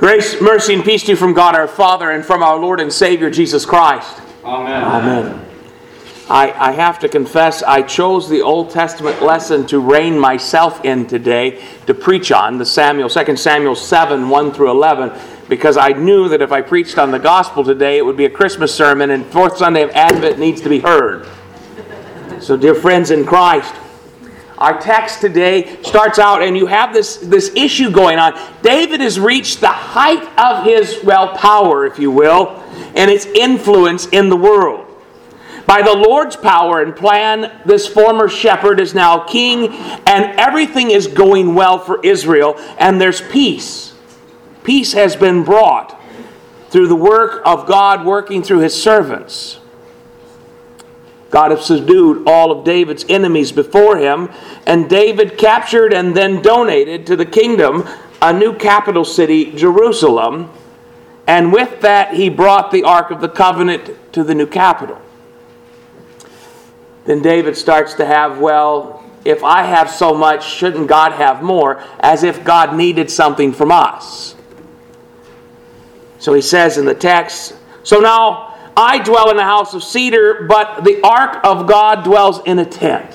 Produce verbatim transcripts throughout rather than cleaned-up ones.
Grace, mercy, and peace to you from God our Father and from our Lord and Savior Jesus Christ. Amen. Amen. I, I have to confess, I chose the Old Testament lesson to rein myself in today to preach on, the Samuel, Second Samuel seven, one through eleven, because I knew that if I preached on the gospel today, it would be a Christmas sermon, and fourth Sunday of Advent needs to be heard. So, dear friends in Christ, our text today starts out, and you have this, this issue going on. David has reached the height of his, well, power, if you will, and its influence in the world. By the Lord's power and plan, this former shepherd is now king, and everything is going well for Israel, and there's peace. Peace has been brought through the work of God working through His servants. God has subdued all of David's enemies before him, and David captured and then donated to the kingdom a new capital city, Jerusalem, and with that he brought the Ark of the Covenant to the new capital. Then David starts to have, well, if I have so much, shouldn't God have more? As if God needed something from us. So he says in the text, so now I dwell in a house of cedar, but the ark of God dwells in a tent.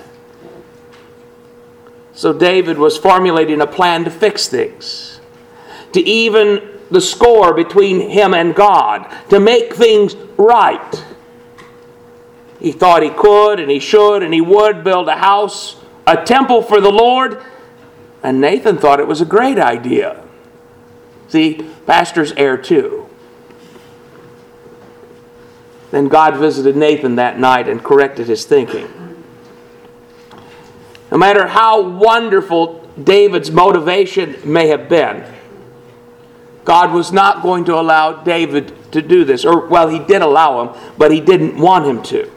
So David was formulating a plan to fix things, to even the score between him and God, to make things right. He thought he could and he should and he would build a house, a temple for the Lord, and Nathan thought it was a great idea. See, pastors err too. Then God visited Nathan that night and corrected his thinking. No matter how wonderful David's motivation may have been, God was not going to allow David to do this. Or, well, he did allow him, but he didn't want him to.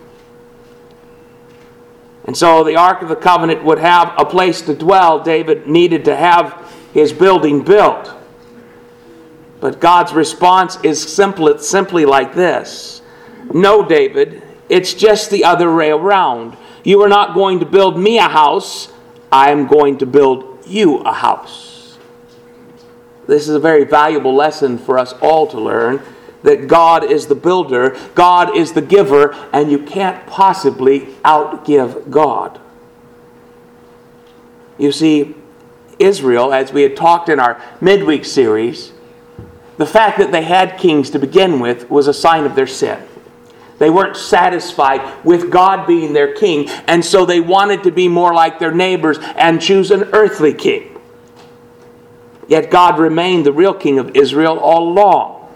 And so the Ark of the Covenant would have a place to dwell. David needed to have his building built. But God's response is simple, simply like this. No, David, it's just the other way around. You are not going to build me a house. I am going to build you a house. This is a very valuable lesson for us all to learn, that God is the builder, God is the giver, and you can't possibly outgive God. You see, Israel, as we had talked in our midweek series, the fact that they had kings to begin with was a sign of their sin. They weren't satisfied with God being their king, and so they wanted to be more like their neighbors and choose an earthly king. Yet God remained the real king of Israel all along.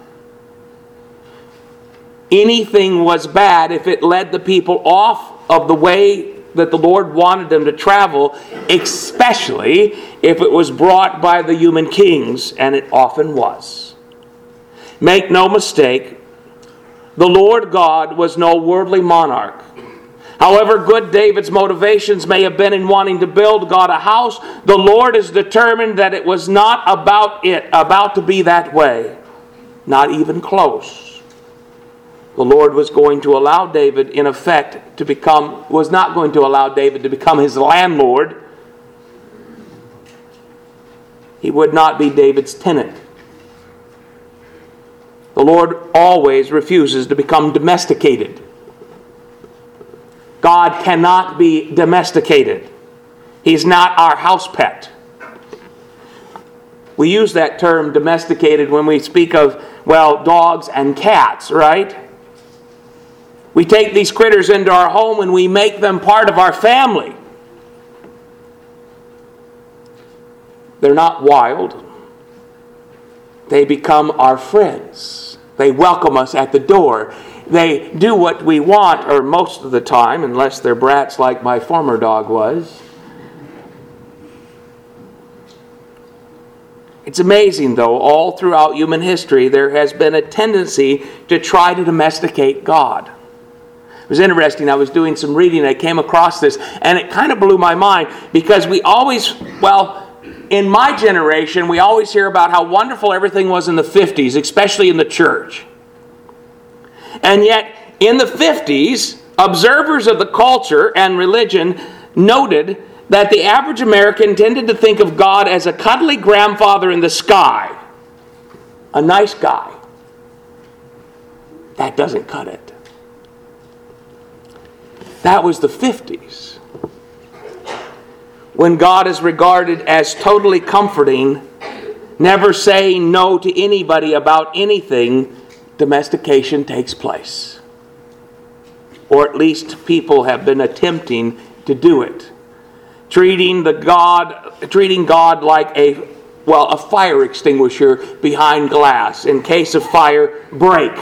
Anything was bad if it led the people off of the way that the Lord wanted them to travel, especially if it was brought by the human kings, and it often was. Make no mistake, the Lord God was no worldly monarch. However good David's motivations may have been in wanting to build God a house, the Lord is determined that it was not about it, about to be that way. Not even close. The Lord was going to allow David, in effect, to become, was not going to allow David to become his landlord. He would not be David's tenant. The Lord always refuses to become domesticated. God cannot be domesticated. He's not our house pet. We use that term domesticated when we speak of, well, dogs and cats, right? We take these critters into our home and we make them part of our family. They're not wild. They become our friends. They welcome us at the door. They do what we want, or most of the time, unless they're brats like my former dog was. It's amazing, though, all throughout human history, there has been a tendency to try to domesticate God. It was interesting. I was doing some reading. I came across this, and it kind of blew my mind, because we always, well, in my generation, we always hear about how wonderful everything was in the fifties, especially in the church. And yet, in the fifties, observers of the culture and religion noted that the average American tended to think of God as a cuddly grandfather in the sky. a nice guy. That doesn't cut it. That was the fifties, when God is regarded as totally comforting, never saying no to anybody about anything. Domestication takes place. Or at least people have been attempting to do it. Treating the God, treating God like a, well, a fire extinguisher behind glass. In case of fire, break.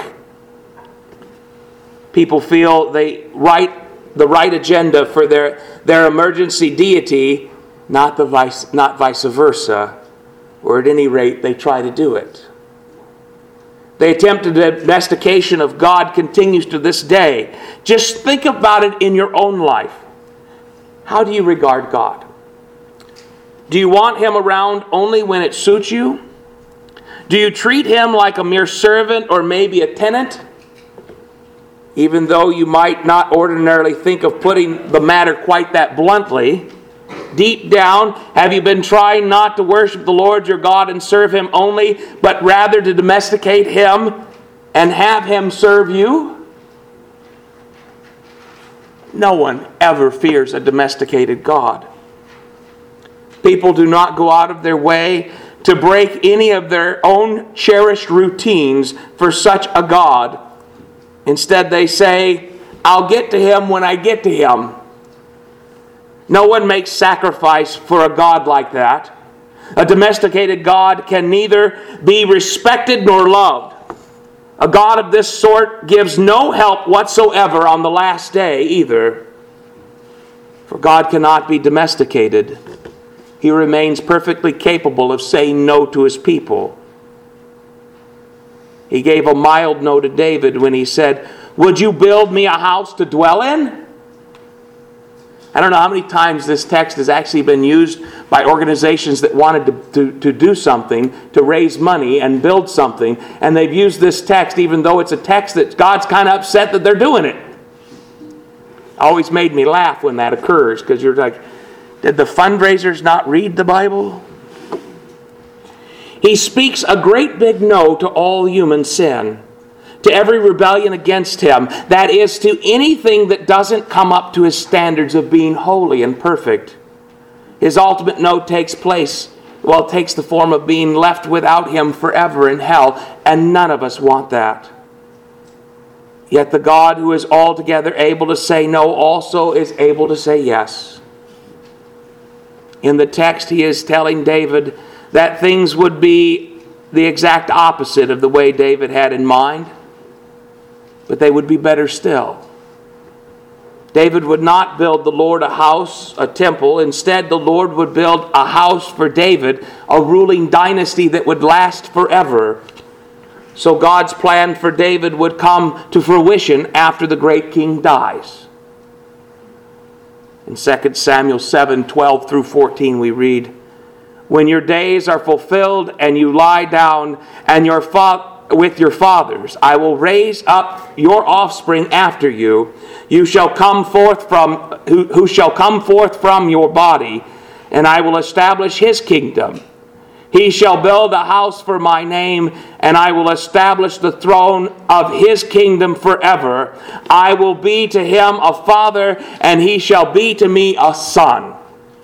People feel they write the right agenda for their, their emergency deity, not the vice, not vice versa. Or at any rate, they try to do it. The attempted domestication of God continues to this day. Just think about it in your own life. How do you regard God? Do you want Him around only when it suits you? Do you treat Him like a mere servant or maybe a tenant? Even though you might not ordinarily think of putting the matter quite that bluntly, deep down, have you been trying not to worship the Lord your God and serve Him only, but rather to domesticate Him and have Him serve you? No one ever fears a domesticated God. People do not go out of their way to break any of their own cherished routines for such a God. Instead, they say, I'll get to Him when I get to Him. No one makes sacrifice for a God like that. A domesticated God can neither be respected nor loved. A God of this sort gives no help whatsoever on the last day either. For God cannot be domesticated. He remains perfectly capable of saying no to His people. He gave a mild no to David when he said, "Would you build me a house to dwell in?" I don't know how many times this text has actually been used by organizations that wanted to, to, to do something, to raise money and build something, and they've used this text even though it's a text that God's kind of upset that they're doing it. Always made me laugh when that occurs, because you're like, did the fundraisers not read the Bible? He speaks a great big no to all human sin, to every rebellion against Him, that is, to anything that doesn't come up to His standards of being holy and perfect. His ultimate no takes place, well, it takes the form of being left without Him forever in hell, and none of us want that. Yet the God who is altogether able to say no also is able to say yes. In the text, He is telling David that things would be the exact opposite of the way David had in mind, but they would be better still. David would not build the Lord a house, a temple. Instead, the Lord would build a house for David, a ruling dynasty that would last forever. So God's plan for David would come to fruition after the great king dies. In Second Samuel seven, twelve through fourteen, we read, "When your days are fulfilled and you lie down and your fa- with your fathers, I will raise up your offspring after you. You shall come forth from who, who shall come forth from your body, and I will establish his kingdom. He shall build a house for my name, and I will establish the throne of his kingdom forever. I will be to him a father, and he shall be to me a son."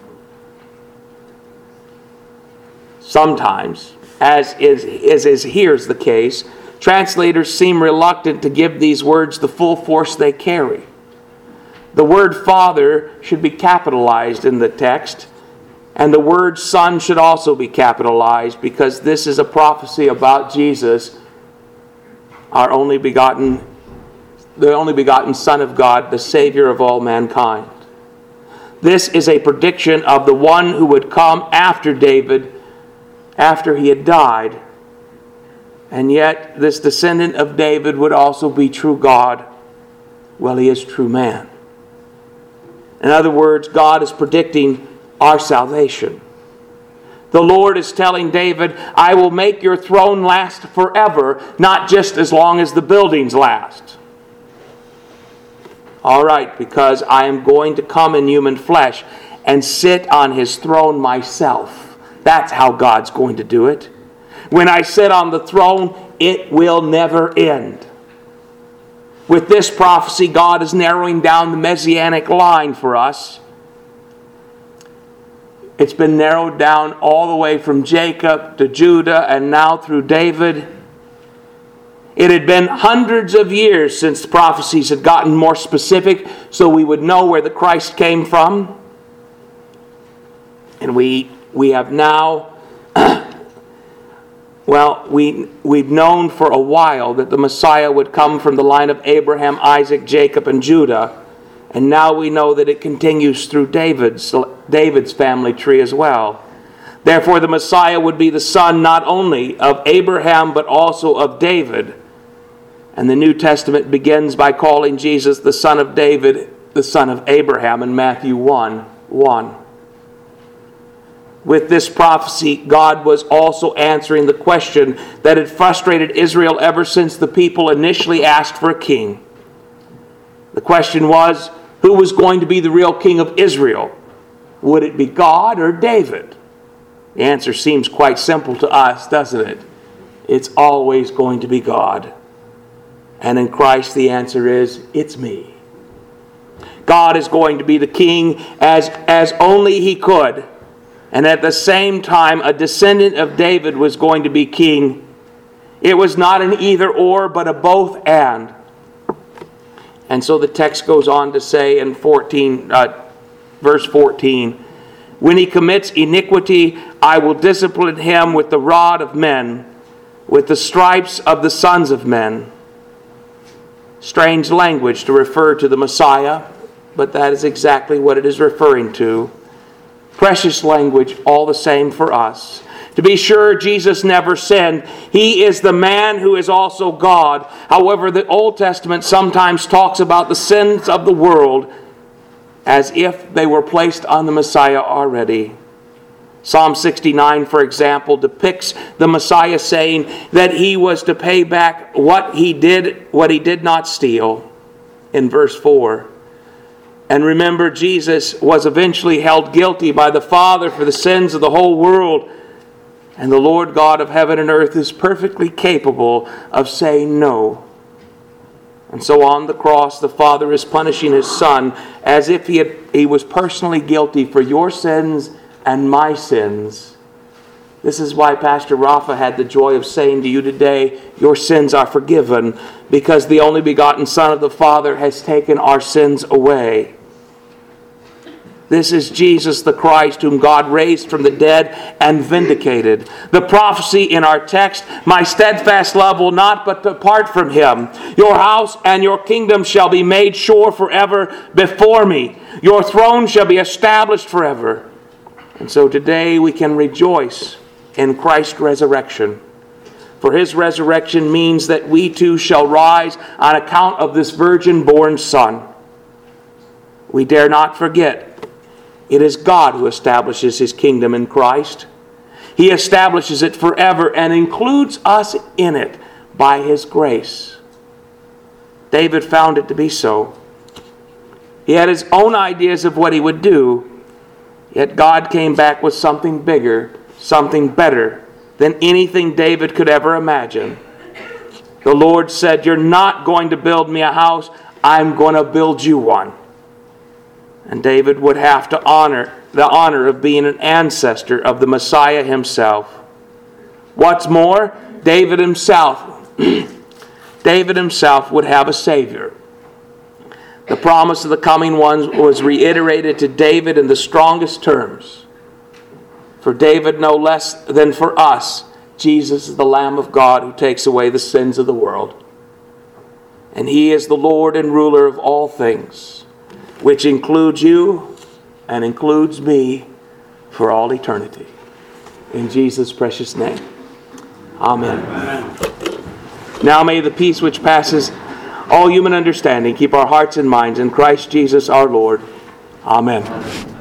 Sometimes, as is, as is here's the case, translators seem reluctant to give these words the full force they carry. The word father should be capitalized in the text, and the word son should also be capitalized, because this is a prophecy about Jesus, our only begotten, the only begotten Son of God, the Savior of all mankind. This is a prediction of the one who would come after David, after he had died. And yet, this descendant of David would also be true God. Well, he is true man. In other words, God is predicting our salvation. The Lord is telling David, I will make your throne last forever, not just as long as the buildings last. All right, because I am going to come in human flesh and sit on his throne myself. That's how God's going to do it. When I sit on the throne, it will never end. With this prophecy, God is narrowing down the messianic line for us. It's been narrowed down all the way from Jacob to Judah and now through David. It had been hundreds of years since the prophecies had gotten more specific so we would know where the Christ came from. And we we have now, well, we, we've known for a while that the Messiah would come from the line of Abraham, Isaac, Jacob, and Judah. And now we know that it continues through David's, David's family tree as well. Therefore, the Messiah would be the son not only of Abraham, but also of David. And the New Testament begins by calling Jesus the son of David, the son of Abraham in Matthew one one. With this prophecy, God was also answering the question that had frustrated Israel ever since the people initially asked for a king. The question was, who was going to be the real king of Israel? Would it be God or David? The answer seems quite simple to us, doesn't it? It's always going to be God. And in Christ the answer is, it's me. God is going to be the king as, as only He could. And at the same time, a descendant of David was going to be king. It was not an either or, but a both and. And so the text goes on to say in fourteen, uh, verse fourteen, when he commits iniquity, I will discipline him with the rod of men, with the stripes of the sons of men. Strange language to refer to the Messiah, but that is exactly what it is referring to. Precious language all the same for us. To be sure, Jesus never sinned. He is the man who is also God. However, the Old Testament sometimes talks about the sins of the world as if they were placed on the Messiah already. Psalm sixty-nine, for example, depicts the Messiah saying that he was to pay back what he did, what he did not steal, in verse four. And remember, Jesus was eventually held guilty by the Father for the sins of the whole world. And the Lord God of heaven and earth is perfectly capable of saying no. And so on the cross, the Father is punishing His Son as if he, had, he was personally guilty for your sins and my sins. This is why Pastor Rafa had the joy of saying to you today, your sins are forgiven, because the only begotten Son of the Father has taken our sins away. This is Jesus the Christ, whom God raised from the dead and vindicated. The prophecy in our text, my steadfast love will not but depart from him. Your house and your kingdom shall be made sure forever before me. Your throne shall be established forever. And so today we can rejoice in Christ's resurrection. For his resurrection means that we too shall rise on account of this virgin-born Son. We dare not forget, it is God who establishes his kingdom in Christ. He establishes it forever and includes us in it by his grace. David found it to be so. He had his own ideas of what he would do, yet God came back with something bigger, something better than anything David could ever imagine. The Lord said, you're not going to build me a house, I'm going to build you one. And David would have to honor the honor of being an ancestor of the Messiah himself. What's more, David himself, David himself would have a Savior. The promise of the coming one was reiterated to David in the strongest terms. For David no less than for us, Jesus is the Lamb of God who takes away the sins of the world. And he is the Lord and ruler of all things, which includes you and includes me for all eternity. In Jesus' precious name. Amen. Amen. Now may the peace which passes all human understanding keep our hearts and minds in Christ Jesus our Lord. Amen. Amen.